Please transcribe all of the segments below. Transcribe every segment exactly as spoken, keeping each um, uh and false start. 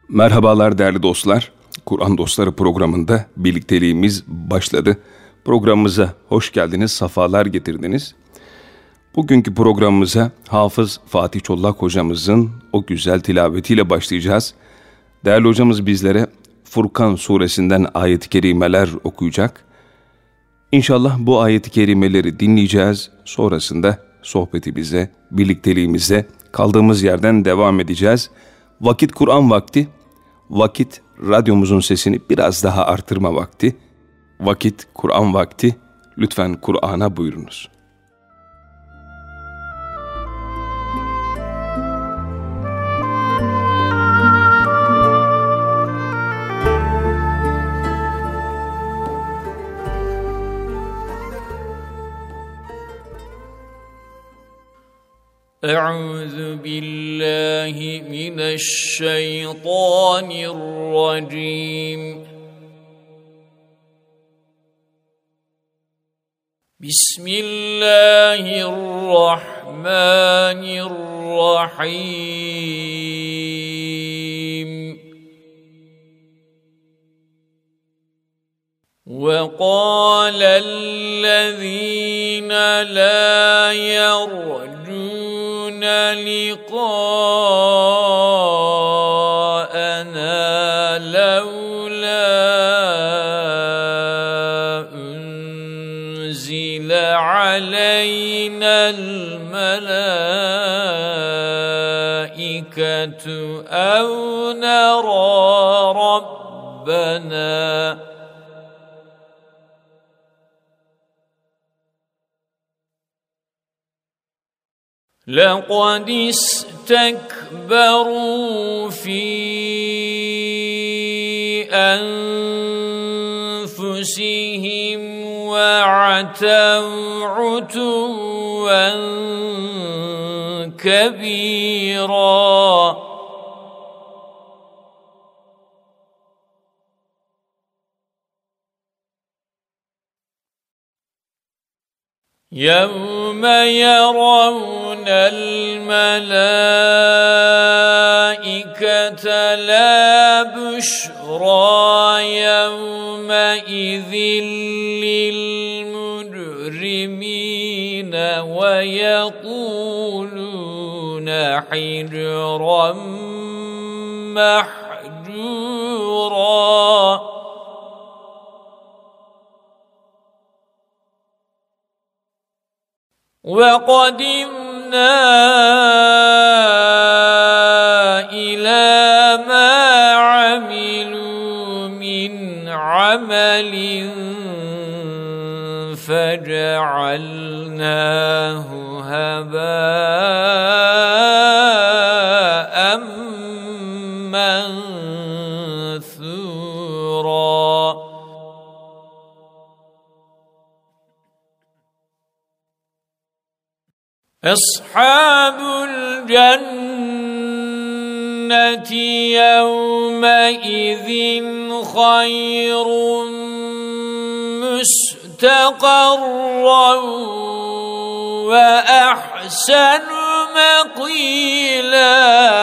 Merhabalar değerli dostlar. Kur'an Dostları programında birlikteliğimiz başladı. Programımıza hoş geldiniz, safalar getirdiniz. Bugünkü programımıza Hafız Fatih Çollak hocamızın o güzel tilavetiyle başlayacağız. Değerli hocamız bizlere Furkan suresinden ayet-i kerimeler okuyacak. İnşallah bu ayet-i kerimeleri dinleyeceğiz. Sonrasında sohbetimize, birlikteliğimize kaldığımız yerden devam edeceğiz. Vakit Kur'an vakti, vakit radyomuzun sesini biraz daha artırma vakti, vakit Kur'an vakti. Lütfen Kur'an'a buyurunuz. Euzu billahi mineşşeytanirracim. Bismillahirrahmanirrahim. وَقَالَ الَّذِينَ لَا يَرْجُونَ لِقَاءَنَا لَوْلَا أُنْزِلَ عَلَيْنَا الْمَلَائِكَةُ أَوْ نَرَى رَبَّنَا لَقَدِ اسْتَكْبَرُوا فِي أَنفُسِهِمْ وَعَتَوْا عُتُوًّا كَبِيرًا يَوْمَ يَرَوْنَ الْمَلَائِكَةَ لَا بُشْرَى يَوْمَئِذٍ لِّلْمُجْرِمِينَ وَيَقُولُونَ حِجْرًا مَّحْجُورًا وَقَدِمْنَا إِلَى مَا عَمِلُوا مِنْ عَمَلٍ فَجَعَلْنَاهُ هَبَاءً مَّنثُورًا. أصحاب الجنة يومئذ خير مستقرا وأحسن مقيلا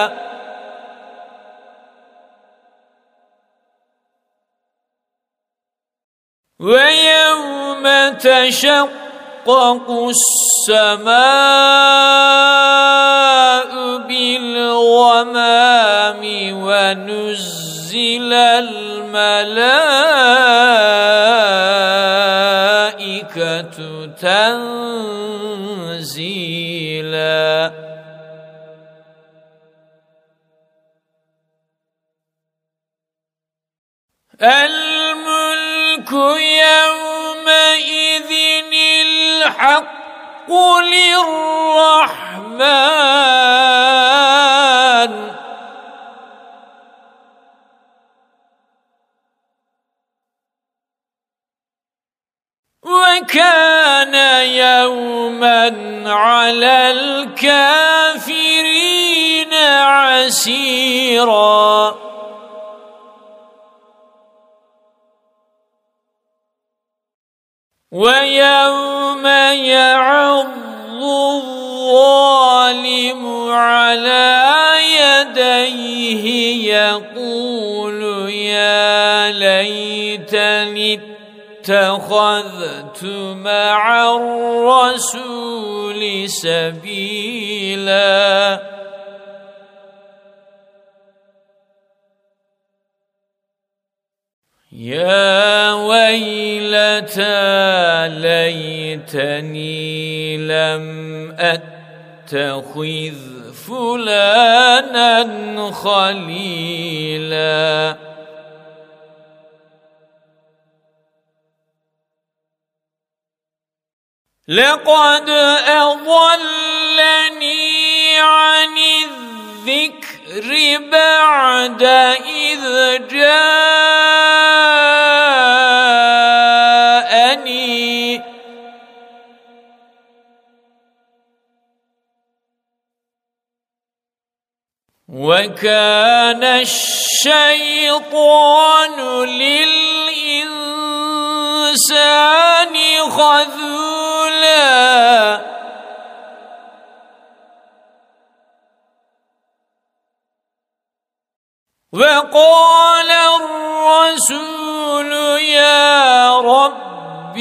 ويوم تشقق تشقق السماء بالغمام ونزل الملائكة تنزيلا الملك يومئذ الحق للرحمن وكان يوما على الكافرين عسيرا ويوم يعض الظالم على يديه يقول ليتني اتخذت مع الرسول سبيلا يا ويلتى ليتني لم أتخذ فلانا خليلا لقد أضلني عن الذكر بعد إذ جاءني وكان الشيطان للإنسان خذولا وقال الرسول يا رب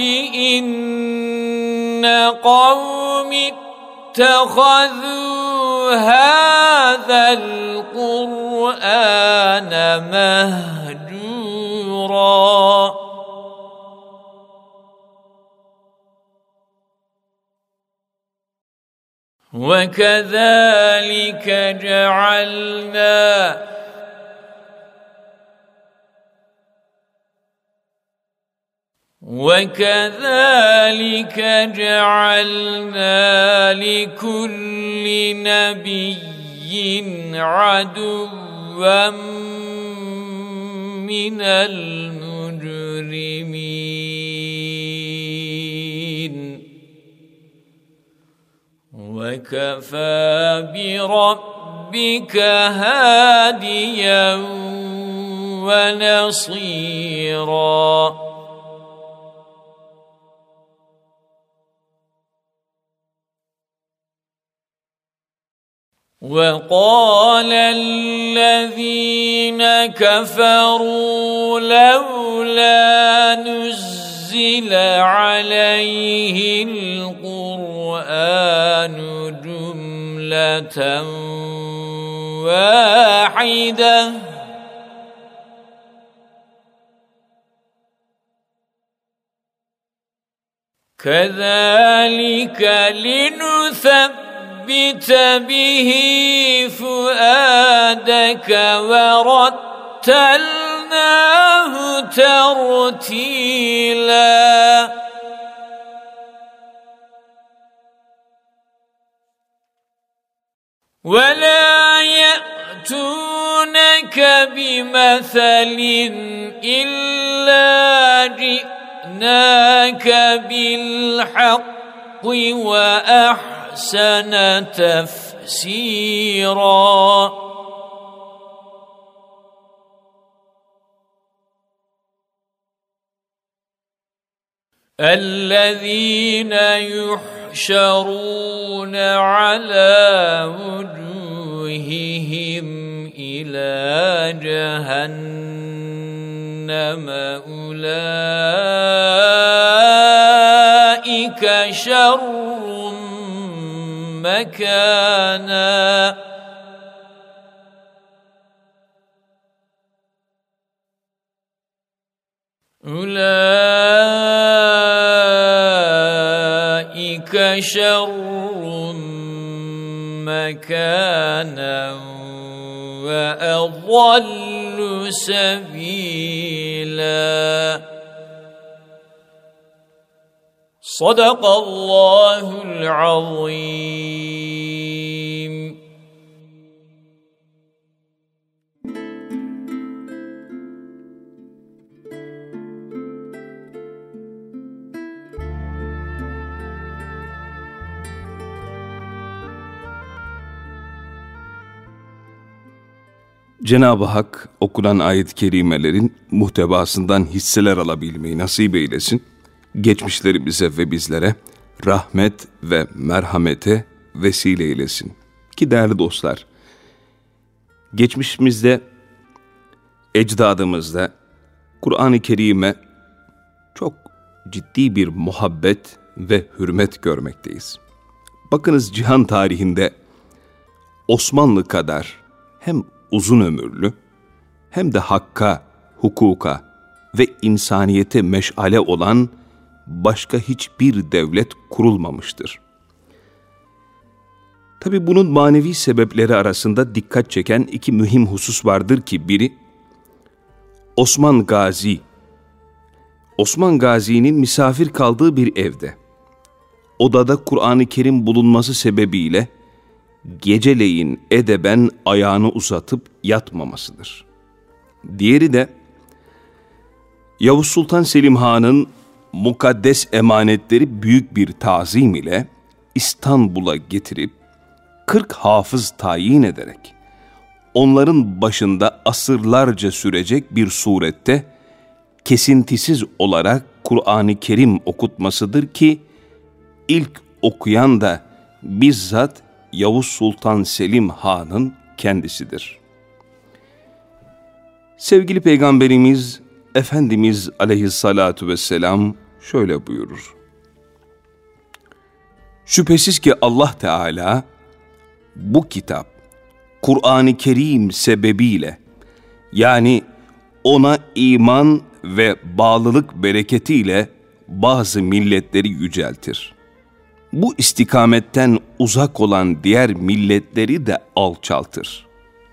إن قومي اتخذوا هذا القرآن مهجورا وكذلك جعلنا وكذلك جعلنا لكل نبي عدوا من المجرمين وكفى بربك هاديا ونصيرا وقال الذين كفروا لولا نزل عليه القرآن جملة واحدة كذلك لنثبت ثبت به فؤادك ورتلناه ترتيلا ولا يأتونك بمثل إلا جئناك بالحق وأحسن أحسن تفسيرا الذين يحشرون على وجوههم إلى جهنم أولئك شر مكانا أولئك شر مكانا وأضل سبيلا صدق الله العظيم. Cenab-ı Hak okunan ayet-i kerimelerin muhtevasından hisseler alabilmeyi nasip eylesin. Geçmişlerimize ve bizlere rahmet ve merhamete vesile eylesin. Ki değerli dostlar, geçmişimizde, ecdadımızda Kur'an-ı Kerim'e çok ciddi bir muhabbet ve hürmet görmekteyiz. Bakınız, cihan tarihinde Osmanlı kadar hem uzun ömürlü hem de hakka, hukuka ve insaniyete meşale olan başka hiçbir devlet kurulmamıştır. Tabi bunun manevi sebepleri arasında dikkat çeken iki mühim husus vardır ki, biri Osman Gazi. Osman Gazi'nin misafir kaldığı bir evde, odada Kur'an-ı Kerim bulunması sebebiyle geceleyin edeben ayağını uzatıp yatmamasıdır. Diğeri de Yavuz Sultan Selim Han'ın mukaddes emanetleri büyük bir tazim ile İstanbul'a getirip kırk hafız tayin ederek onların başında asırlarca sürecek bir surette kesintisiz olarak Kur'an-ı Kerim okutmasıdır ki ilk okuyan da bizzat Yavuz Sultan Selim Han'ın kendisidir. Sevgili Peygamberimiz Efendimiz Aleyhissalatu vesselam şöyle buyurur: şüphesiz ki Allah Teala bu kitap Kur'an-ı Kerim sebebiyle, yani ona iman ve bağlılık bereketiyle bazı milletleri yüceltir. Bu istikametten uzak olan diğer milletleri de alçaltır.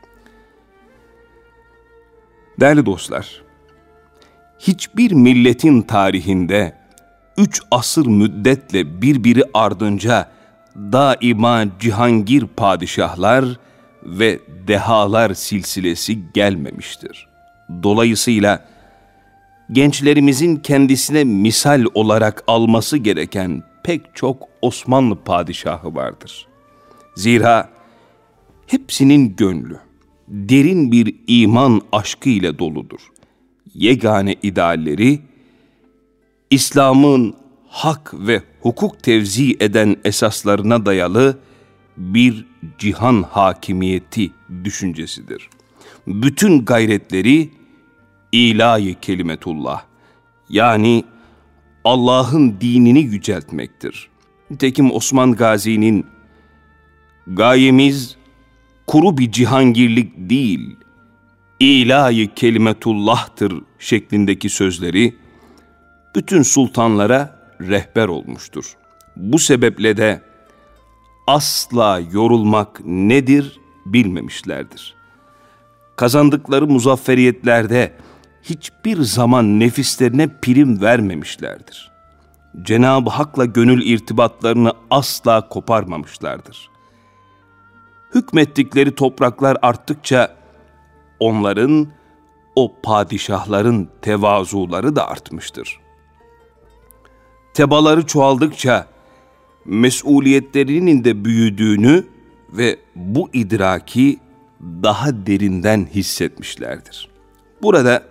Değerli dostlar, hiçbir milletin tarihinde üç asır müddetle birbiri ardınca daima cihangir padişahlar ve dehalar silsilesi gelmemiştir. Dolayısıyla gençlerimizin kendisine misal olarak alması gereken pek çok Osmanlı padişahı vardır. Zira hepsinin gönlü derin bir iman aşkı ile doludur. Yegane idealleri, İslam'ın hak ve hukuk tevzi eden esaslarına dayalı bir cihan hakimiyeti düşüncesidir. Bütün gayretleri ilahi kelimetullah, yani Allah'ın dinini yüceltmektir. Nitekim Osman Gazi'nin gayemiz kuru bir cihangirlik değil, ilahi kelimetullah'tır şeklindeki sözleri bütün sultanlara rehber olmuştur. Bu sebeple de asla yorulmak nedir bilmemişlerdir. Kazandıkları muzafferiyetlerde hiçbir zaman nefislerine prim vermemişlerdir. Cenab-ı Hak'la gönül irtibatlarını asla koparmamışlardır. Hükmettikleri topraklar arttıkça onların, o padişahların tevazuları da artmıştır. Tebaları çoğaldıkça mesuliyetlerinin de büyüdüğünü ve bu idraki daha derinden hissetmişlerdir. Burada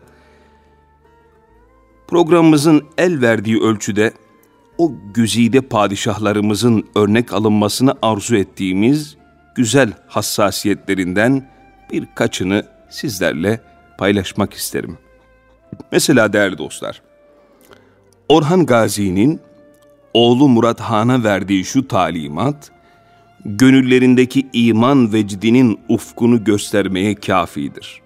programımızın el verdiği ölçüde o güzide padişahlarımızın örnek alınmasını arzu ettiğimiz güzel hassasiyetlerinden birkaçını sizlerle paylaşmak isterim. Mesela değerli dostlar, Orhan Gazi'nin oğlu Murat Han'a verdiği şu talimat, gönüllerindeki iman vecdinin ufkunu göstermeye kâfidir.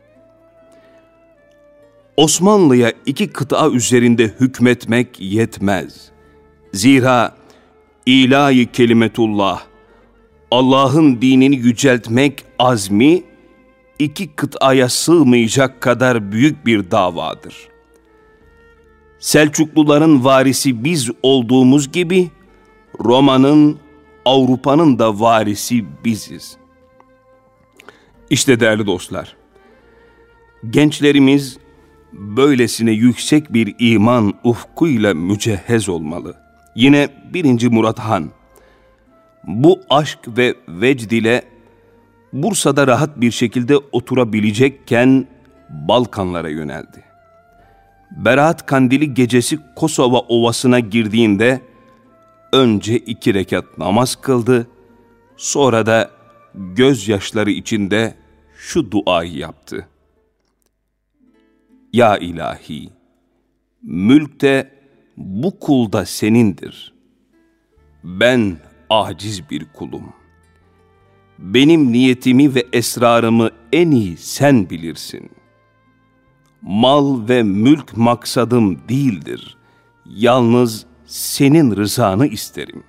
Osmanlı'ya iki kıta üzerinde hükmetmek yetmez. Zira ilahi kelimetullah, Allah'ın dinini yüceltmek azmi, iki kıtaya sığmayacak kadar büyük bir davadır. Selçukluların varisi biz olduğumuz gibi, Roma'nın, Avrupa'nın da varisi biziz. İşte değerli dostlar, gençlerimiz böylesine yüksek bir iman ufkuyla mücehhez olmalı. Yine birinci Murat Han, bu aşk ve vecd ile Bursa'da rahat bir şekilde oturabilecekken Balkanlara yöneldi. Berat Kandili gecesi Kosova Ovası'na girdiğinde önce iki rekat namaz kıldı, sonra da gözyaşları içinde şu duayı yaptı: Ya ilahi, mülk de bu kul da senindir. Ben aciz bir kulum. Benim niyetimi ve esrarımı en iyi sen bilirsin. Mal ve mülk maksadım değildir. Yalnız senin rızanı isterim.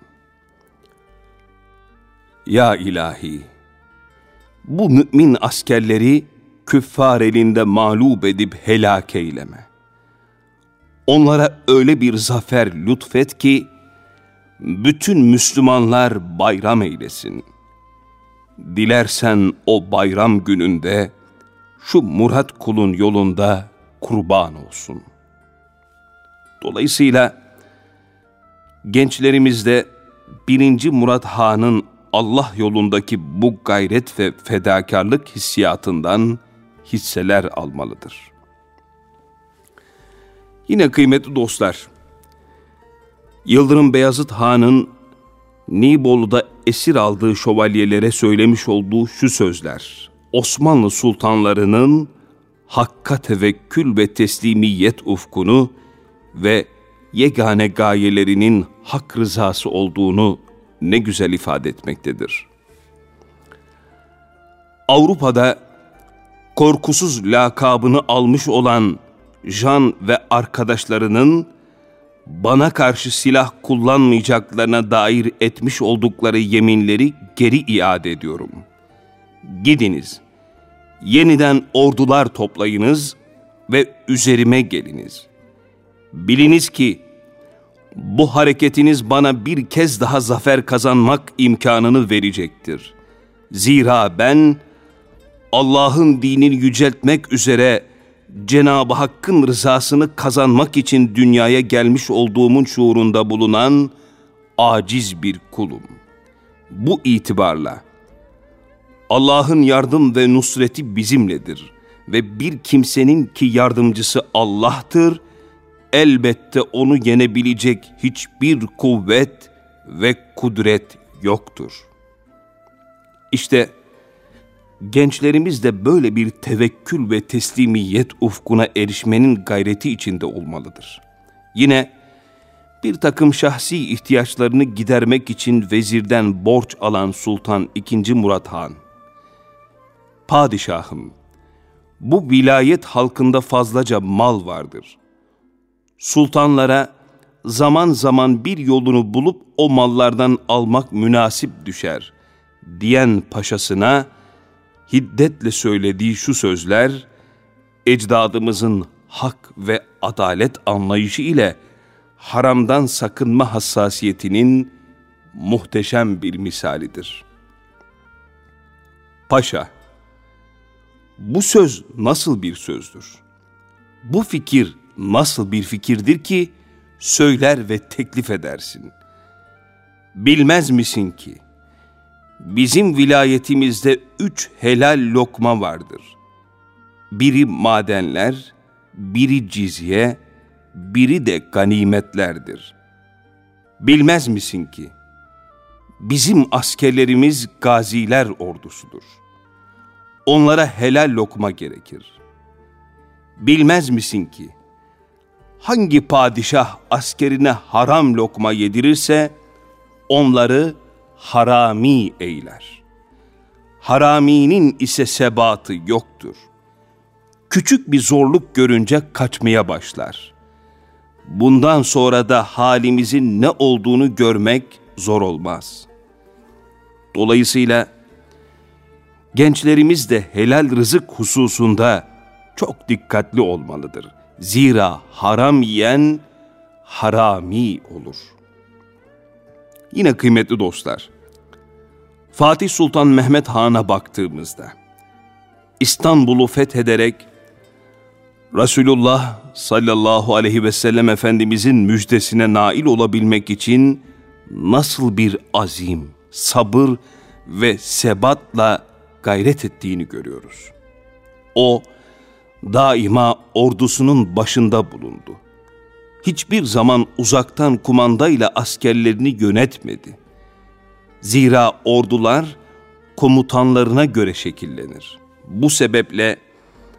Ya ilahi, bu mümin askerleri küffar elinde mağlup edip helak eyleme. Onlara öyle bir zafer lütfet ki, bütün Müslümanlar bayram eylesin. Dilersen o bayram gününde, şu Murat kulun yolunda kurban olsun. Dolayısıyla, gençlerimizde birinci Murat Han'ın Allah yolundaki bu gayret ve fedakarlık hissiyatından hisseler almalıdır. Yine kıymetli dostlar, Yıldırım Beyazıt Han'ın Nibolu'da esir aldığı şövalyelere söylemiş olduğu şu sözler, Osmanlı sultanlarının hakka tevekkül ve teslimiyet ufkunu ve yegane gayelerinin hak rızası olduğunu ne güzel ifade etmektedir. Avrupa'da korkusuz lakabını almış olan Jean ve arkadaşlarının bana karşı silah kullanmayacaklarına dair etmiş oldukları yeminleri geri iade ediyorum. Gidiniz, yeniden ordular toplayınız ve üzerime geliniz. Biliniz ki bu hareketiniz bana bir kez daha zafer kazanmak imkanını verecektir. Zira ben Allah'ın dinini yüceltmek üzere Cenab-ı Hakk'ın rızasını kazanmak için dünyaya gelmiş olduğumun şuurunda bulunan aciz bir kulum. Bu itibarla Allah'ın yardım ve nusreti bizimledir ve bir kimsenin ki yardımcısı Allah'tır, elbette onu yenebilecek hiçbir kuvvet ve kudret yoktur. İşte gençlerimiz de böyle bir tevekkül ve teslimiyet ufkuna erişmenin gayreti içinde olmalıdır. Yine bir takım şahsi ihtiyaçlarını gidermek için vezirden borç alan Sultan ikinci Murat Han, "Padişahım, bu vilayet halkında fazlaca mal vardır. Sultanlara zaman zaman bir yolunu bulup o mallardan almak münasip düşer," diyen paşasına hiddetle söylediği şu sözler, ecdadımızın hak ve adalet anlayışı ile haramdan sakınma hassasiyetinin muhteşem bir misalidir. Paşa, bu söz nasıl bir sözdür? Bu fikir nasıl bir fikirdir ki söyler ve teklif edersin? Bilmez misin ki bizim vilayetimizde üç helal lokma vardır. Biri madenler, biri cizye, biri de ganimetlerdir. Bilmez misin ki bizim askerlerimiz gaziler ordusudur. Onlara helal lokma gerekir. Bilmez misin ki hangi padişah askerine haram lokma yedirirse onları harami eyler. Haraminin ise sebatı yoktur. Küçük bir zorluk görünce kaçmaya başlar. Bundan sonra da halimizin ne olduğunu görmek zor olmaz. Dolayısıyla gençlerimiz de helal rızık hususunda çok dikkatli olmalıdır. Zira haram yiyen harami olur. Yine kıymetli dostlar, Fatih Sultan Mehmet Han'a baktığımızda, İstanbul'u fethederek Resulullah sallallahu aleyhi ve sellem Efendimizin müjdesine nail olabilmek için nasıl bir azim, sabır ve sebatla gayret ettiğini görüyoruz. O, daima ordusunun başında bulundu. Hiçbir zaman uzaktan kumandayla askerlerini yönetmedi. Zira ordular komutanlarına göre şekillenir. Bu sebeple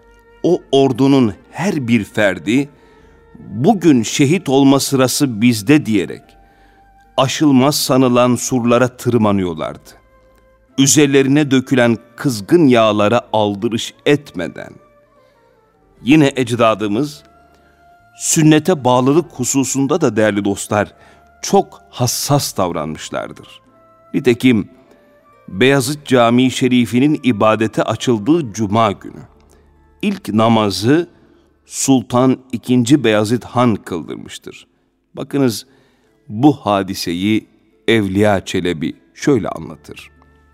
o ordunun her bir ferdi bugün şehit olma sırası bizde diyerek aşılmaz sanılan surlara tırmanıyorlardı. Üzerlerine dökülen kızgın yağlara aldırış etmeden. Yine ecdadımız sünnete bağlılık hususunda da değerli dostlar çok hassas davranmışlardır. Nitekim Beyazıt Camii Şerifi'nin ibadete açıldığı cuma günü ilk namazı Sultan ikinci. Beyazıt Han kıldırmıştır. Bakınız bu hadiseyi Evliya Çelebi şöyle anlatır.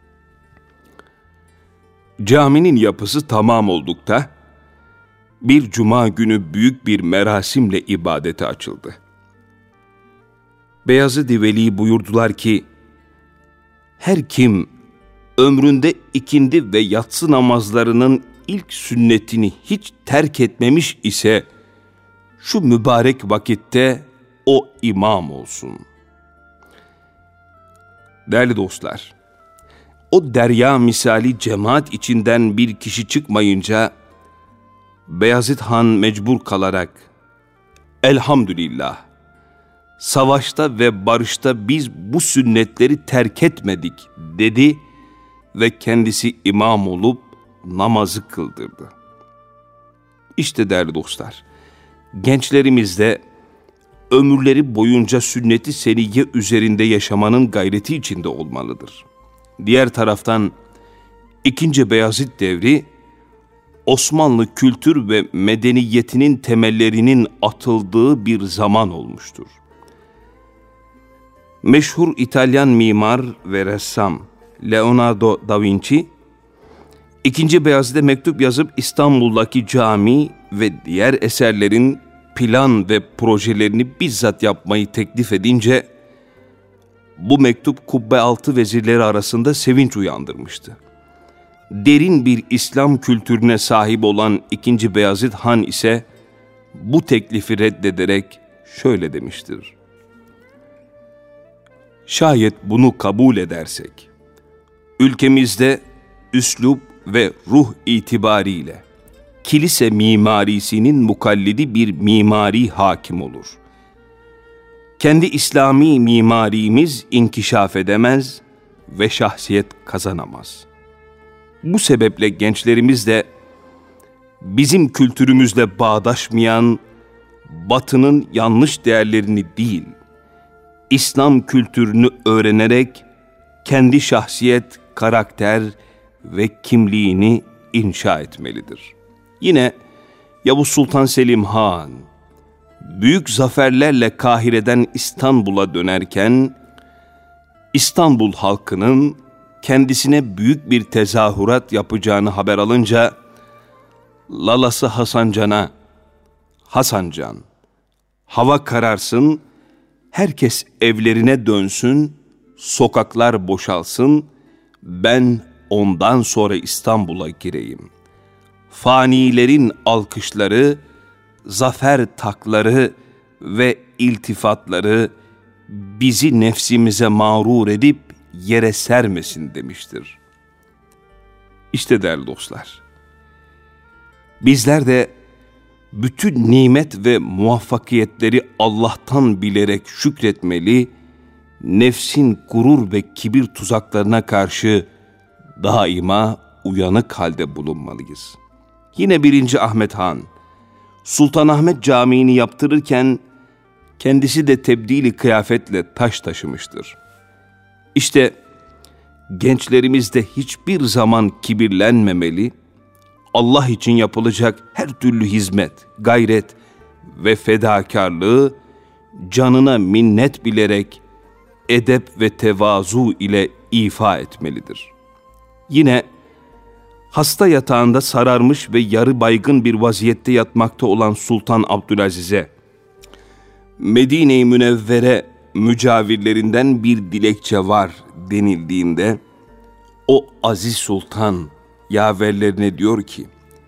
Caminin yapısı tamam oldukta bir cuma günü büyük bir merasimle ibadete açıldı. Beyazıt-ı Veli buyurdular ki, her kim ömründe ikindi ve yatsı namazlarının ilk sünnetini hiç terk etmemiş ise, şu mübarek vakitte o imam olsun. Değerli dostlar, o derya misali cemaat içinden bir kişi çıkmayınca, Beyazıt Han mecbur kalarak, elhamdülillah, savaşta ve barışta biz bu sünnetleri terk etmedik dedi ve kendisi imam olup namazı kıldırdı. İşte değerli dostlar, gençlerimiz de ömürleri boyunca sünnet-i seniyye üzerinde yaşamanın gayreti içinde olmalıdır. Diğer taraftan ikinci. Beyazıt devri, Osmanlı kültür ve medeniyetinin temellerinin atıldığı bir zaman olmuştur. Meşhur İtalyan mimar ve ressam Leonardo da Vinci, ikinci. Beyazıt'a mektup yazıp İstanbul'daki cami ve diğer eserlerin plan ve projelerini bizzat yapmayı teklif edince, bu mektup kubbealtı vezirleri arasında sevinç uyandırmıştı. Derin bir İslam kültürüne sahip olan ikinci. Beyazıt Han ise bu teklifi reddederek şöyle demiştir. Şayet bunu kabul edersek, ülkemizde üslup ve ruh itibariyle kilise mimarisinin mukallidi bir mimari hakim olur. Kendi İslami mimarimiz inkişaf edemez ve şahsiyet kazanamaz. Bu sebeple gençlerimiz de bizim kültürümüzle bağdaşmayan Batı'nın yanlış değerlerini değil, İslam kültürünü öğrenerek kendi şahsiyet, karakter ve kimliğini inşa etmelidir. Yine Yavuz Sultan Selim Han, büyük zaferlerle Kahire'den İstanbul'a dönerken, İstanbul halkının kendisine büyük bir tezahürat yapacağını haber alınca, lalası Hasancan'a, Hasancan, hava kararsın, herkes evlerine dönsün, sokaklar boşalsın, ben ondan sonra İstanbul'a gireyim. Fanilerin alkışları, zafer takları ve iltifatları bizi nefsimize mağrur edip yere sermesin demiştir. İşte değerli dostlar, bizler de bütün nimet ve muvaffakiyetleri Allah'tan bilerek şükretmeli, nefsin gurur ve kibir tuzaklarına karşı daima uyanık halde bulunmalıyız. Yine birinci. Ahmet Han, Sultanahmet Camii'ni yaptırırken kendisi de tebdili kıyafetle taş taşımıştır. İşte gençlerimiz de hiçbir zaman kibirlenmemeli, Allah için yapılacak her türlü hizmet, gayret ve fedakarlığı canına minnet bilerek edep ve tevazu ile ifa etmelidir. Yine hasta yatağında sararmış ve yarı baygın bir vaziyette yatmakta olan Sultan Abdülaziz'e, Medine-i Münevvere mücavirlerinden bir dilekçe var denildiğinde, o aziz sultan yaverlerine diyor ki,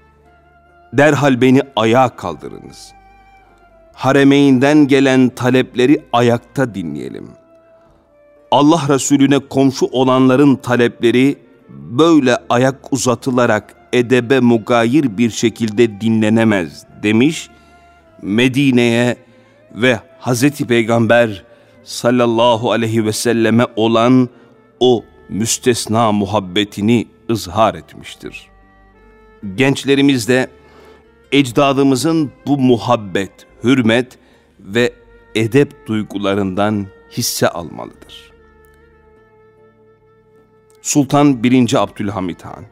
derhal beni ayağa kaldırınız. Haremeyinden gelen talepleri ayakta dinleyelim. Allah Resulüne komşu olanların talepleri böyle ayak uzatılarak edebe mugayir bir şekilde dinlenemez demiş. Medine'ye ve Hazreti Peygamber sallallahu aleyhi ve selleme olan o müstesna muhabbetini ızhar etmiştir. Gençlerimiz de ecdadımızın bu muhabbet, hürmet ve edep duygularından hisse almalıdır. Sultan birinci. Abdülhamit Han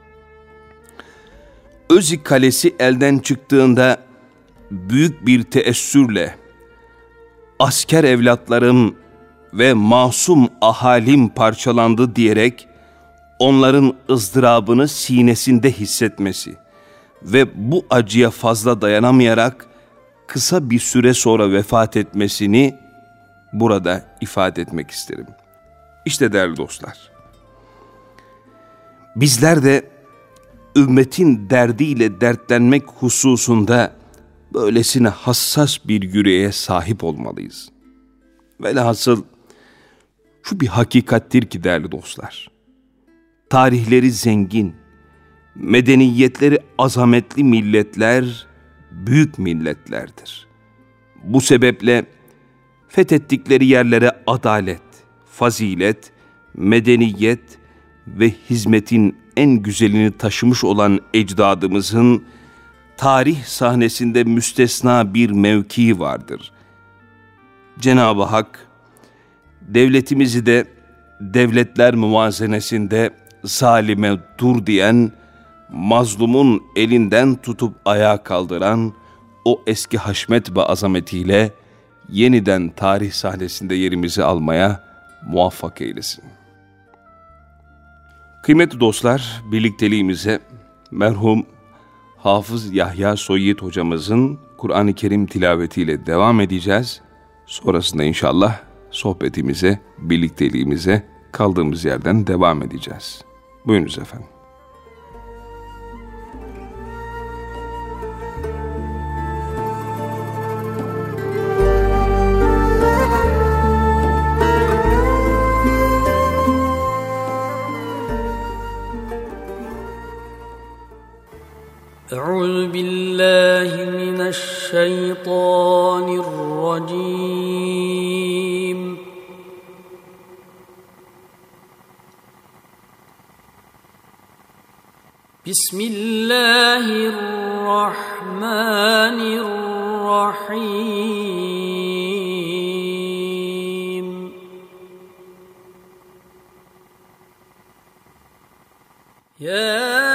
Özik Kalesi elden çıktığında büyük bir teessürle asker evlatlarım ve masum ahalim parçalandı diyerek onların ızdırabını sinesinde hissetmesi ve bu acıya fazla dayanamayarak kısa bir süre sonra vefat etmesini burada ifade etmek isterim. İşte değerli dostlar, bizler de ümmetin derdiyle dertlenmek hususunda böylesine hassas bir yüreğe sahip olmalıyız. Velhasıl şu bir hakikattir ki değerli dostlar, tarihleri zengin, medeniyetleri azametli milletler, büyük milletlerdir. Bu sebeple fethettikleri yerlere adalet, fazilet, medeniyet ve hizmetin en güzelini taşımış olan ecdadımızın tarih sahnesinde müstesna bir mevkii vardır. Cenab-ı Hak devletimizi de devletler muvazenesinde zalime dur diyen, mazlumun elinden tutup ayağa kaldıran o eski haşmet ve azametiyle yeniden tarih sahnesinde yerimizi almaya muvaffak eylesin. Kıymetli dostlar, birlikteliğimize merhum Hafız Yahya Soyit hocamızın Kur'an-ı Kerim tilavetiyle devam edeceğiz. Sonrasında inşallah sohbetimize, birlikteliğimize kaldığımız yerden devam edeceğiz. Buyurunuz efendim. أعوذ بالله من الشيطان الرجيم بسم الله الرحمن الرحيم يا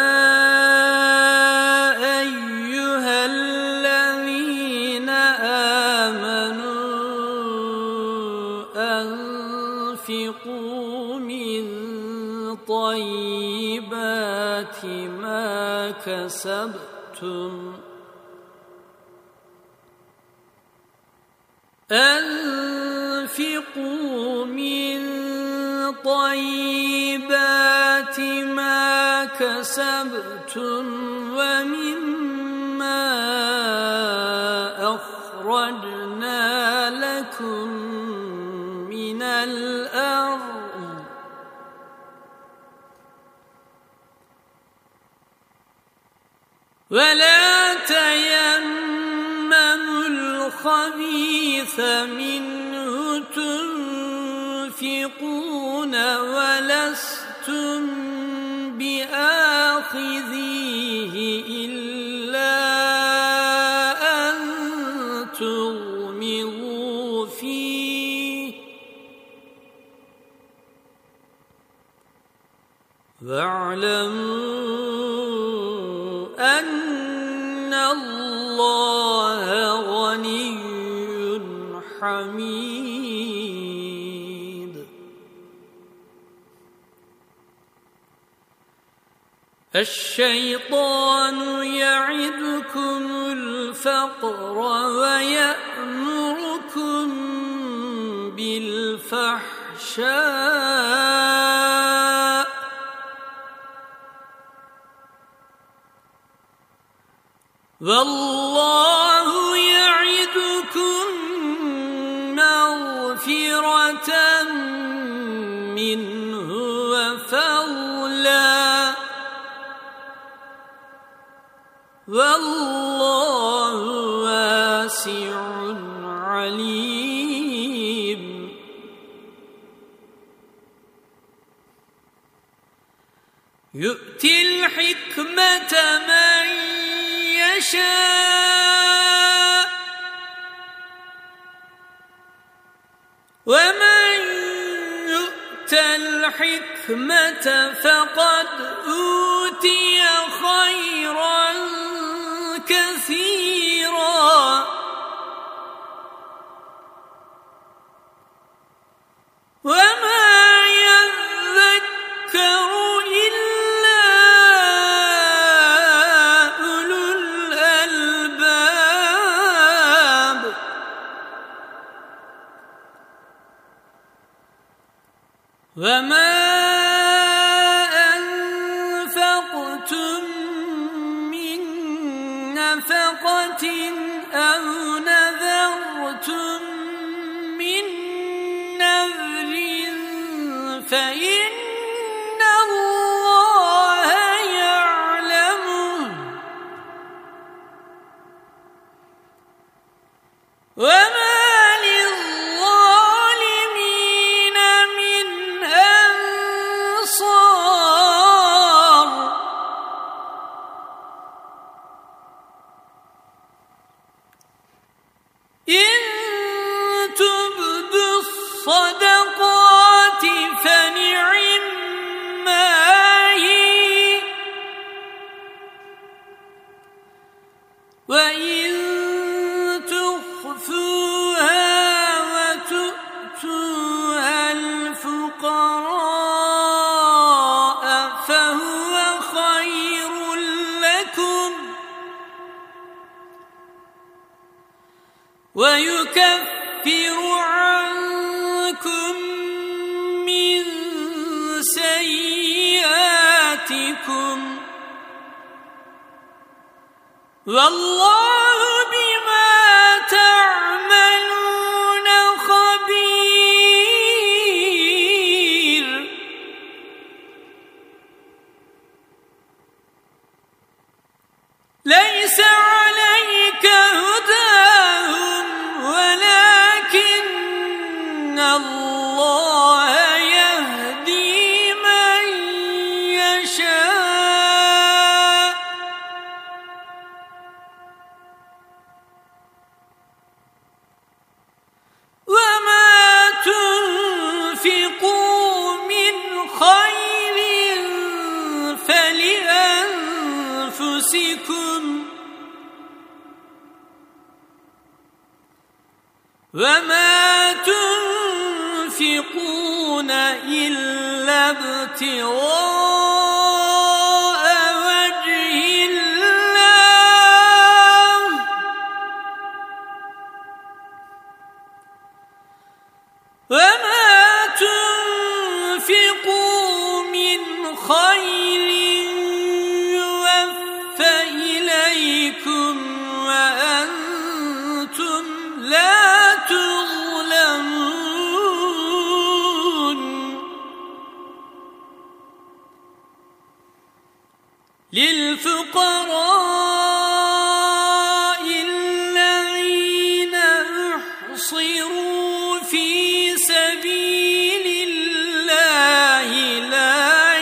كسبتم أنفقوا من طيبات ما كسبتم ومما أخرجنا لكم من الأرض ولا تيمموا الخبيث منه تنفقون ولستم بآخذيه إلا أن تغمضوا فيه واعلموا أن الله غني حميد الشيطان يعدكم الفقر ويأمركم بالفحشاء والله يعدكم مغفرة منه وفضلا عليم يؤتي الحكمة من يشاء ومن يؤت الحكمة فقد أوتي خيرا كثيرا وما يذكر إلا أولو الألباب وما أنفقتم من نفقة أو نذرتم من نذر فإن الله يعلمه وما للظالمين من أنصار إن تبدوا الصدقات فنعما هي وإن تخفوها وتؤتوها الفقراء فهو خير لكم ويكفر عنكم من سيئاتكم والله بما تعملون خبير ليس عليك هداهم ولكن الله يهدي من يشاء وما تنفقوا من خير فلأنفسكم وما تنفقون إلا ابتغاء وجه الله وما تنفقوا من خير يوفى إليكم وأنتم لا تظلمون للفقراء الذين أحصروا في سبيل الله لا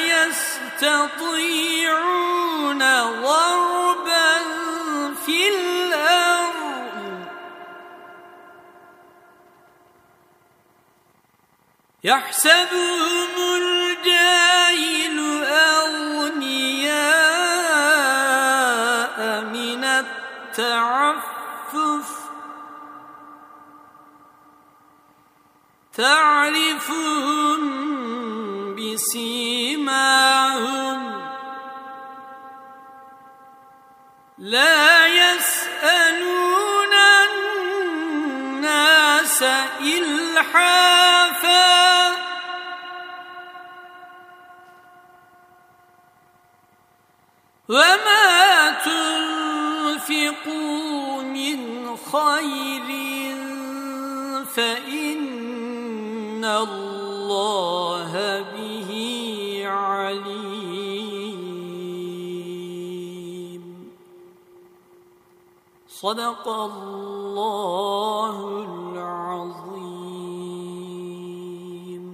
يستطيعون ضربا في الأرض يحسبهم الجاهل أغنياء من التعفف تعرفهم بسيماهم لا يسألون الناس إلحافا وما تنفقوا من خير فإن الله به عليم. صدق الله. Sadakallahul azim.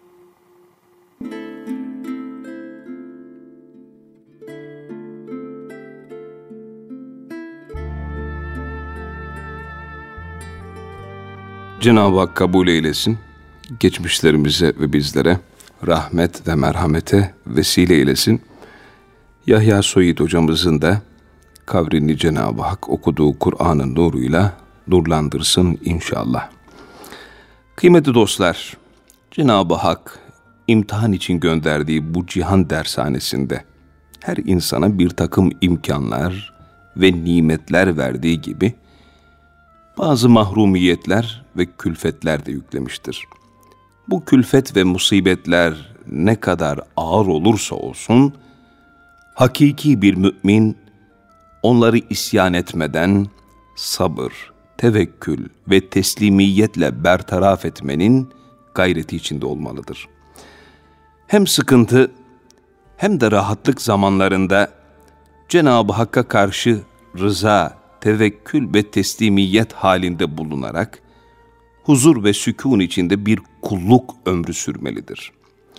Cenab-ı Hak kabul eylesin. Geçmişlerimize ve bizlere rahmet ve merhamete vesile eylesin. Yahya Soyit hocamızın da kabrini Cenab-ı Hak okuduğu Kur'an'ın nuruyla nurlandırsın inşallah. Kıymetli dostlar, Cenab-ı Hak imtihan için gönderdiği bu cihan dershanesinde her insana bir takım imkanlar ve nimetler verdiği gibi bazı mahrumiyetler ve külfetler de yüklemiştir. Bu külfet ve musibetler ne kadar ağır olursa olsun, hakiki bir mümin onları isyan etmeden sabır, tevekkül ve teslimiyetle bertaraf etmenin gayreti içinde olmalıdır. Hem sıkıntı hem de rahatlık zamanlarında Cenab-ı Hakk'a karşı rıza, tevekkül ve teslimiyet halinde bulunarak huzur ve sükûn içinde bir kulluk ömrü sürmelidir.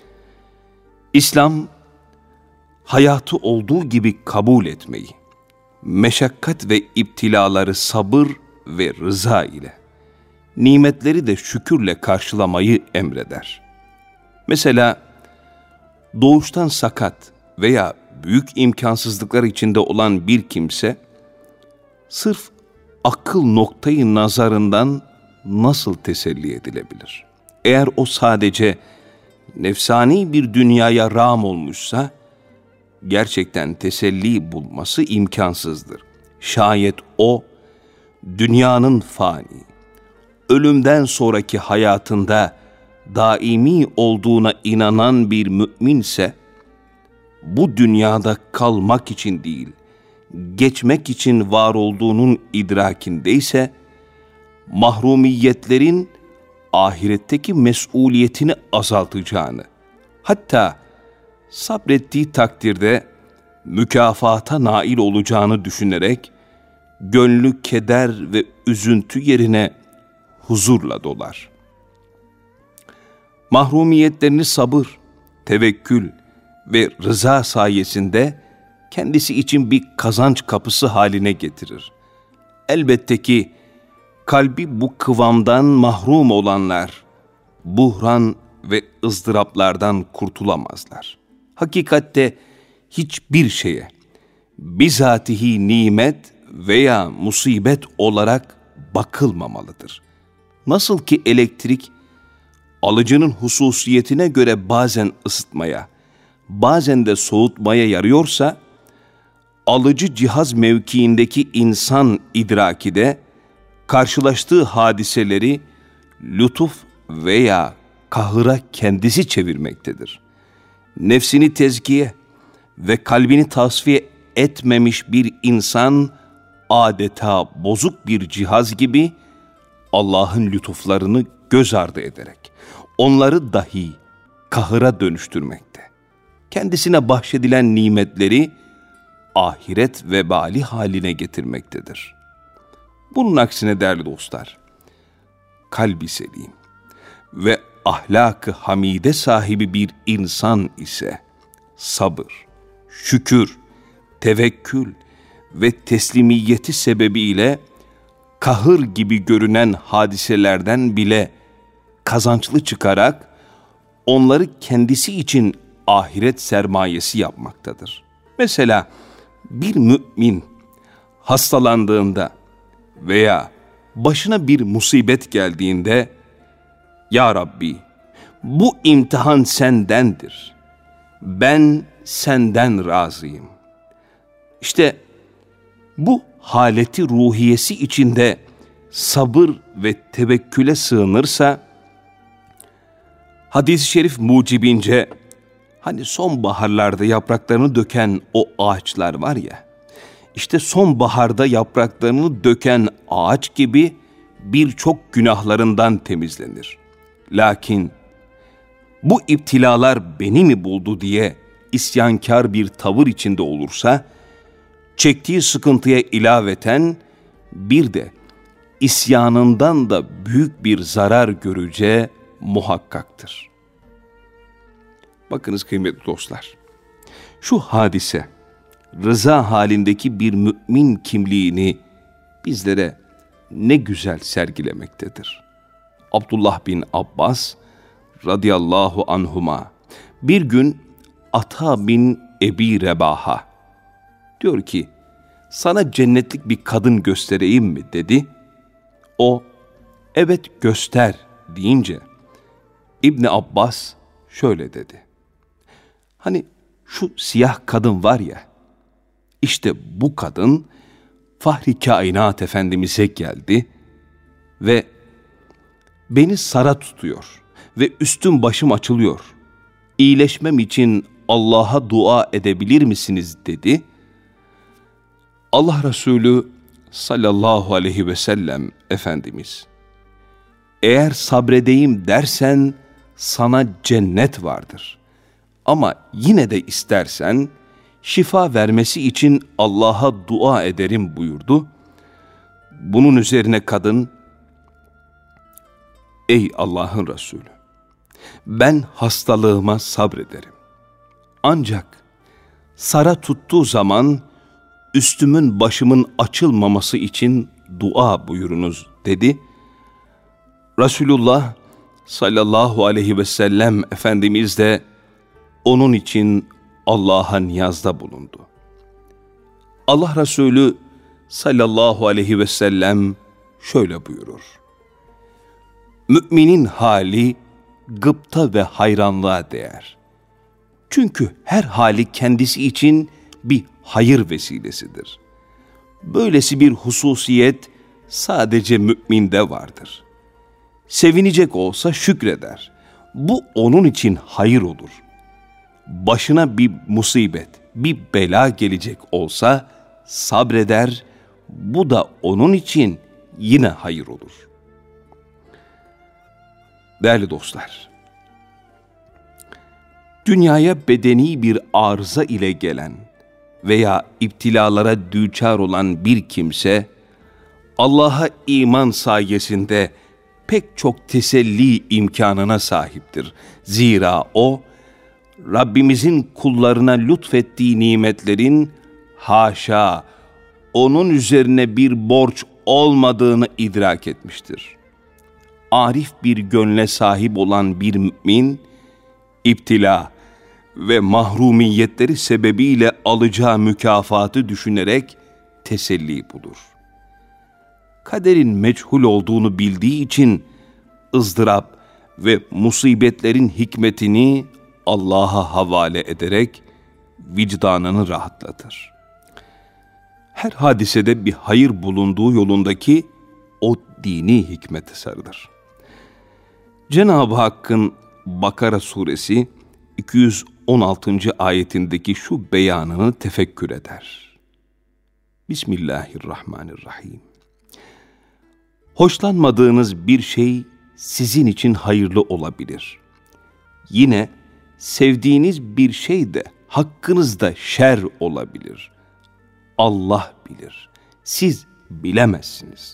İslam, hayatı olduğu gibi kabul etmeyi, meşakkat ve iptilaları sabır ve rıza ile, nimetleri de şükürle karşılamayı emreder. Mesela doğuştan sakat veya büyük imkansızlıklar içinde olan bir kimse, sırf akıl noktayı nazarından nasıl teselli edilebilir? Eğer o sadece nefsani bir dünyaya rağm olmuşsa, gerçekten teselli bulması imkansızdır. Şayet o, dünyanın fani, ölümden sonraki hayatında daimi olduğuna inanan bir müminse, bu dünyada kalmak için değil, geçmek için var olduğunun idrakindeyse, mahrumiyetlerin ahiretteki mesuliyetini azaltacağını, hatta sabrettiği takdirde mükafata nail olacağını düşünerek, gönlü keder ve üzüntü yerine huzurla dolar. Mahrumiyetlerini sabır, tevekkül ve rıza sayesinde kendisi için bir kazanç kapısı haline getirir. Elbette ki kalbi bu kıvamdan mahrum olanlar, buhran ve ızdıraplardan kurtulamazlar. Hakikatte hiçbir şeye, bizatihi nimet veya musibet olarak bakılmamalıdır. Nasıl ki elektrik, alıcının hususiyetine göre bazen ısıtmaya, bazen de soğutmaya yarıyorsa, alıcı cihaz mevkiindeki insan idraki de, karşılaştığı hadiseleri lütuf veya kahıra kendisi çevirmektedir. Nefsini tezkiye ve kalbini tasfiye etmemiş bir insan, adeta bozuk bir cihaz gibi Allah'ın lütuflarını göz ardı ederek, onları dahi kahıra dönüştürmekte. Kendisine bahşedilen nimetleri ahiret vebali haline getirmektedir. Bunun aksine değerli dostlar, kalbi selim ve ahlak-ı hamide sahibi bir insan ise sabır, şükür, tevekkül ve teslimiyeti sebebiyle kahır gibi görünen hadiselerden bile kazançlı çıkarak onları kendisi için ahiret sermayesi yapmaktadır. Mesela bir mümin hastalandığında veya başına bir musibet geldiğinde, Ya Rabbi, bu imtihan sendendir, ben senden razıyım. İşte bu haleti ruhiyesi içinde sabır ve tevekküle sığınırsa, hadis-i şerif mucibince, hani sonbaharlarda yapraklarını döken o ağaçlar var ya, işte sonbaharda yapraklarını döken ağaç gibi birçok günahlarından temizlenir. Lakin bu iptilalar beni mi buldu diye isyankar bir tavır içinde olursa, çektiği sıkıntıya ilaveten bir de isyanından da büyük bir zarar göreceği muhakkaktır. Bakınız kıymetli dostlar, şu hadise rıza halindeki bir mümin kimliğini bizlere ne güzel sergilemektedir. Abdullah bin Abbas radıyallahu anhuma bir gün Ata bin Ebi Rebaha diyor ki, sana cennetlik bir kadın göstereyim mi dedi. O, evet göster deyince İbni Abbas şöyle dedi. Hani şu siyah kadın var ya, işte bu kadın Fahri Kainat Efendimiz'e geldi ve beni sara tutuyor ve üstüm başım açılıyor. İyileşmem için Allah'a dua edebilir misiniz dedi. Allah Resulü sallallahu aleyhi ve sellem Efendimiz, eğer sabredeyim dersen sana cennet vardır. Ama yine de istersen şifa vermesi için Allah'a dua ederim buyurdu. Bunun üzerine kadın, ey Allah'ın Resulü, ben hastalığıma sabrederim. Ancak sara tuttuğu zaman üstümün başımın açılmaması için dua buyurunuz dedi. Resulullah sallallahu aleyhi ve sellem Efendimiz de onun için Allah'a niyazda bulundu. Allah Resulü sallallahu aleyhi ve sellem şöyle buyurur. Müminin hali gıpta ve hayranlığa değer. Çünkü her hali kendisi için bir hayır vesilesidir. Böylesi bir hususiyet sadece müminde vardır. Sevinecek olsa şükreder. Bu onun için hayır olur. Başına bir musibet, bir bela gelecek olsa sabreder. Bu da onun için yine hayır olur. Değerli dostlar, dünyaya bedeni bir arıza ile gelen veya iptilalara düçar olan bir kimse, Allah'a iman sayesinde pek çok teselli imkanına sahiptir. Zira o, Rabbimizin kullarına lütfettiği nimetlerin haşa onun üzerine bir borç olmadığını idrak etmiştir. Arif bir gönle sahip olan bir mümin, iptila ve mahrumiyetleri sebebiyle alacağı mükafatı düşünerek teselli bulur. Kaderin meçhul olduğunu bildiği için ızdırap ve musibetlerin hikmetini Allah'a havale ederek vicdanını rahatlatır. Her hadisede bir hayır bulunduğu yolundaki o dini hikmete sarılır. Cenab-ı Hakk'ın Bakara suresi iki yüz on altıncı ayetindeki şu beyanını tefekkür eder. Bismillahirrahmanirrahim. Hoşlanmadığınız bir şey sizin için hayırlı olabilir. Yine sevdiğiniz bir şey de hakkınızda şer olabilir. Allah bilir. Siz bilemezsiniz.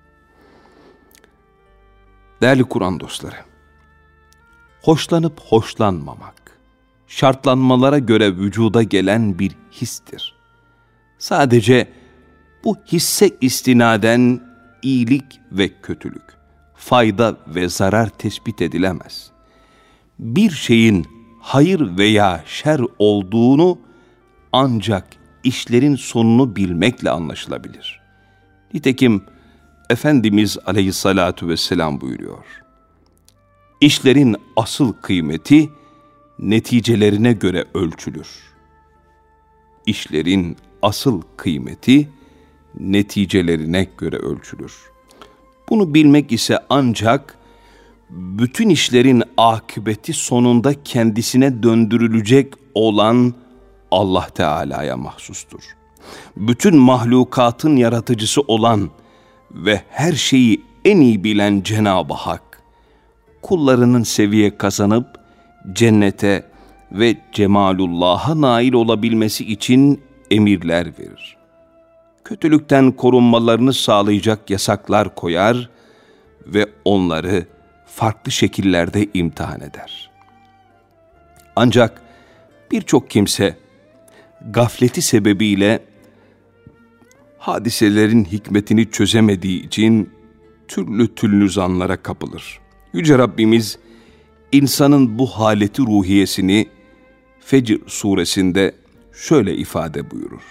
Değerli Kur'an dostları, hoşlanıp hoşlanmamak, şartlanmalara göre vücuda gelen bir histir. Sadece bu hisse istinaden iyilik ve kötülük, fayda ve zarar tespit edilemez. Bir şeyin hayır veya şer olduğunu ancak işlerin sonunu bilmekle anlaşılabilir. Nitekim Efendimiz aleyhissalatu vesselam buyuruyor. İşlerin asıl kıymeti neticelerine göre ölçülür. İşlerin asıl kıymeti neticelerine göre ölçülür. Bunu bilmek ise ancak bütün işlerin akıbeti sonunda kendisine döndürülecek olan Allah Teala'ya mahsustur. Bütün mahlukatın yaratıcısı olan ve her şeyi en iyi bilen Cenab-ı Hak, kullarının seviye kazanıp cennete ve cemalullah'a nail olabilmesi için emirler verir. kötülükten korunmalarını sağlayacak yasaklar koyar ve onları farklı şekillerde imtihan eder. Ancak birçok kimse gafleti sebebiyle hadiselerin hikmetini çözemediği için türlü türlü zanlara kapılır. Yüce Rabbimiz insanın bu haleti ruhiyesini Fecr suresinde şöyle ifade buyurur.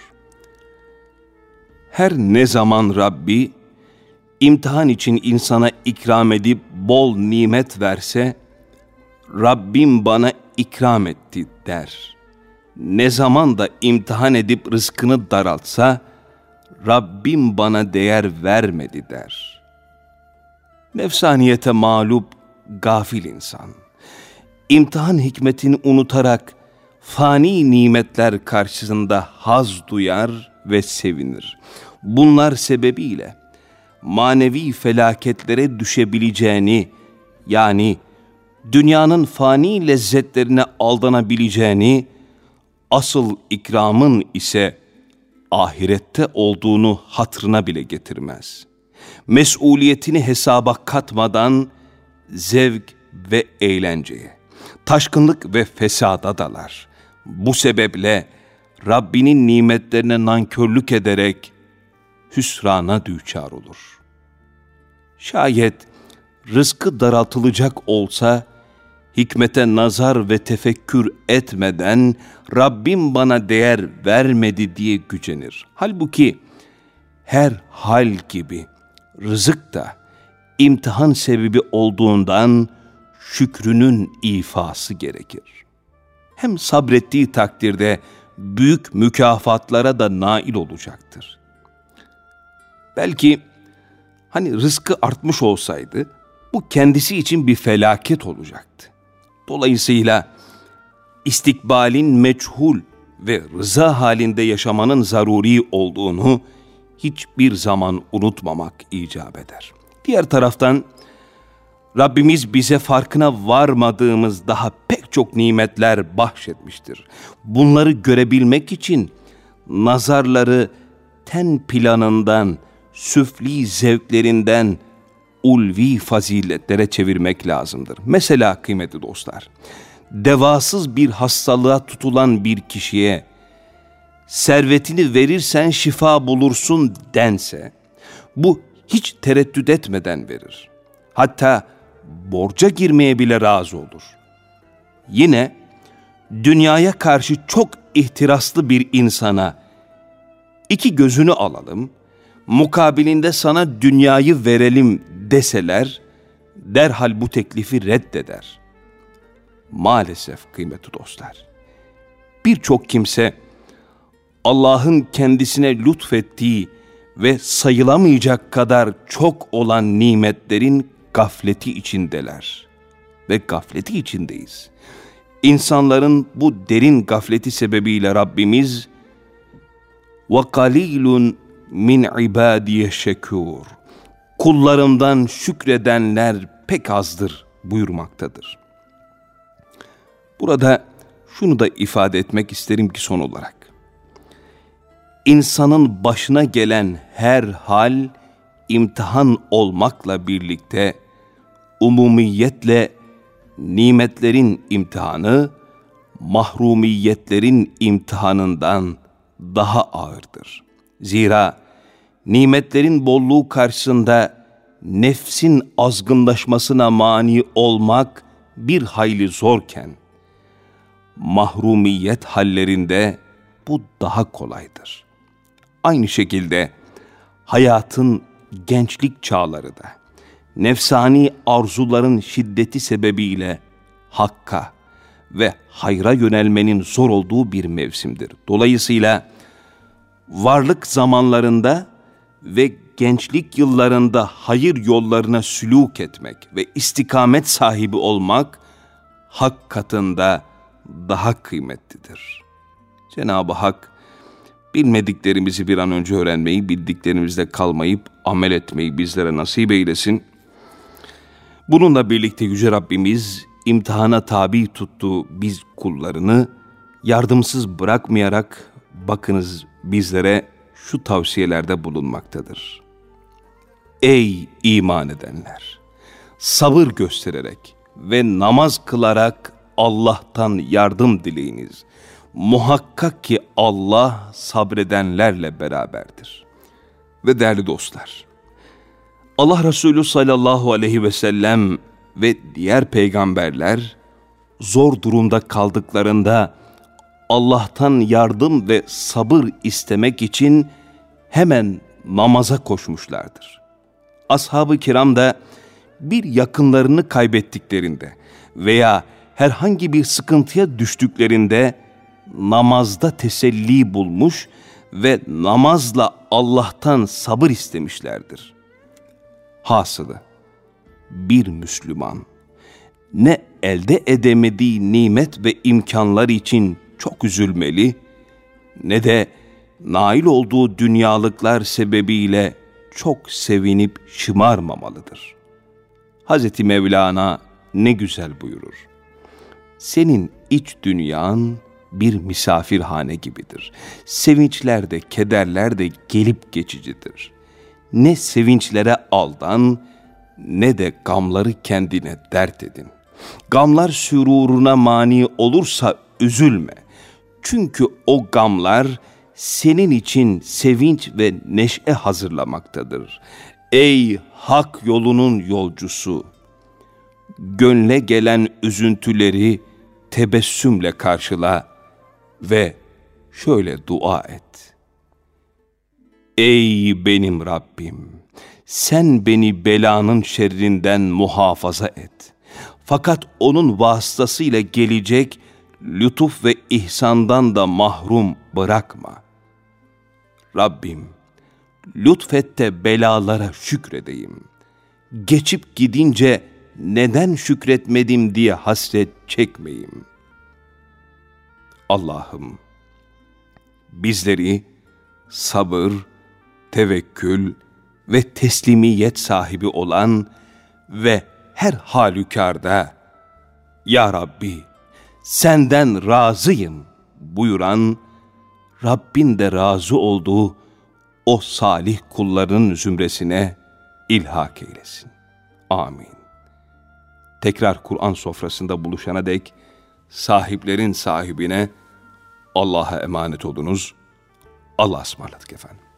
Her ne zaman Rabbi imtihan için insana ikram edip bol nimet verse, Rabbim bana ikram etti der. Ne zaman da imtihan edip rızkını daraltsa, Rabbim bana değer vermedi der. Nefsaniyete mağlup, gafil insan, imtihan hikmetini unutarak fani nimetler karşısında haz duyar ve sevinir. Bunlar sebebiyle manevi felaketlere düşebileceğini, yani dünyanın fani lezzetlerine aldanabileceğini, asıl ikramın ise ahirette olduğunu hatırına bile getirmez. Mesuliyetini hesaba katmadan zevk ve eğlenceye, taşkınlık ve fesada dalar. Bu sebeple Rabbinin nimetlerine nankörlük ederek hüsrana düçar olur. Şayet rızkı daraltılacak olsa, hikmete nazar ve tefekkür etmeden Rabbim bana değer vermedi diye gücenir. Halbuki her hal gibi rızık da imtihan sebebi olduğundan şükrünün ifası gerekir. Hem sabrettiği takdirde büyük mükafatlara da nail olacaktır. Belki hani rızkı artmış olsaydı bu kendisi için bir felaket olacaktı. Dolayısıyla istikbalin meçhul ve rıza halinde yaşamanın zaruri olduğunu hiçbir zaman unutmamak icap eder. Diğer taraftan Rabbimiz bize farkına varmadığımız daha pek çok nimetler bahşetmiştir. Bunları görebilmek için nazarları ten planından, süfli zevklerinden ulvi faziletlere çevirmek lazımdır. Mesela kıymetli dostlar, devasız bir hastalığa tutulan bir kişiye servetini verirsen şifa bulursun dense, bu hiç tereddüt etmeden verir. Hatta borca girmeye bile razı olur. Yine dünyaya karşı çok ihtiraslı bir insana iki gözünü alalım, mukabilinde sana dünyayı verelim deseler, derhal bu teklifi reddeder. Maalesef kıymetli dostlar, birçok kimse Allah'ın kendisine lütfettiği ve sayılamayacak kadar çok olan nimetlerin gafleti içindeler ve gafleti içindeyiz. İnsanların bu derin gafleti sebebiyle Rabbimiz وَقَلِيلٌ min ibadiye şekur, kullarımdan şükredenler pek azdır buyurmaktadır. Burada şunu da ifade etmek isterim ki son olarak, insanın başına gelen her hal imtihan olmakla birlikte umumiyetle nimetlerin imtihanı mahrumiyetlerin imtihanından daha ağırdır. Zira nimetlerin bolluğu karşısında nefsin azgınlaşmasına mani olmak bir hayli zorken, mahrumiyet hallerinde bu daha kolaydır. Aynı şekilde hayatın gençlik çağları da nefsani arzuların şiddeti sebebiyle hakka ve hayra yönelmenin zor olduğu bir mevsimdir. Dolayısıyla varlık zamanlarında ve gençlik yıllarında hayır yollarına sülûk etmek ve istikamet sahibi olmak hak katında daha kıymetlidir. Cenab-ı Hak bilmediklerimizi bir an önce öğrenmeyi, bildiklerimizde kalmayıp amel etmeyi bizlere nasip eylesin. Bununla birlikte Yüce Rabbimiz imtihana tabi tuttuğu biz kullarını yardımsız bırakmayarak bakınız bizlere şu tavsiyelerde bulunmaktadır. Ey iman edenler! Sabır göstererek ve namaz kılarak Allah'tan yardım dileyiniz. Muhakkak ki Allah sabredenlerle beraberdir. Ve değerli dostlar, Allah Resulü sallallahu aleyhi ve sellem ve diğer peygamberler zor durumda kaldıklarında Allah'tan yardım ve sabır istemek için hemen namaza koşmuşlardır. Ashab-ı kiram da bir yakınlarını kaybettiklerinde veya herhangi bir sıkıntıya düştüklerinde namazda teselli bulmuş ve namazla Allah'tan sabır istemişlerdir. Hasılı, bir Müslüman ne elde edemediği nimet ve imkanlar için çok üzülmeli, ne de nail olduğu dünyalıklar sebebiyle çok sevinip şımarmamalıdır. Hazreti Mevlana ne güzel buyurur. Senin iç dünyan bir misafirhane gibidir. Sevinçler de kederler de gelip geçicidir. Ne sevinçlere aldan ne de gamları kendine dert edin. Gamlar süruruna mani olursa üzülme. Çünkü o gamlar senin için sevinç ve neşe hazırlamaktadır. Ey hak yolunun yolcusu! Gönle gelen üzüntüleri tebessümle karşıla ve şöyle dua et. Ey benim Rabbim! Sen beni belanın şerrinden muhafaza et. Fakat onun vasıtasıyla gelecek lütuf ve ihsandan da mahrum bırakma. Rabbim, lütfet de belalara şükredeyim. Geçip gidince neden şükretmedim diye hasret çekmeyeyim. Allah'ım, bizleri sabır, tevekkül ve teslimiyet sahibi olan ve her halükarda Ya Rabbi senden razıyım buyuran, Rabbin de razı olduğu o salih kullarının zümresine ilhak eylesin. Amin. Tekrar Kur'an sofrasında buluşana dek sahiplerin sahibine Allah'a emanet olunuz. Allah'a ısmarladık efendim.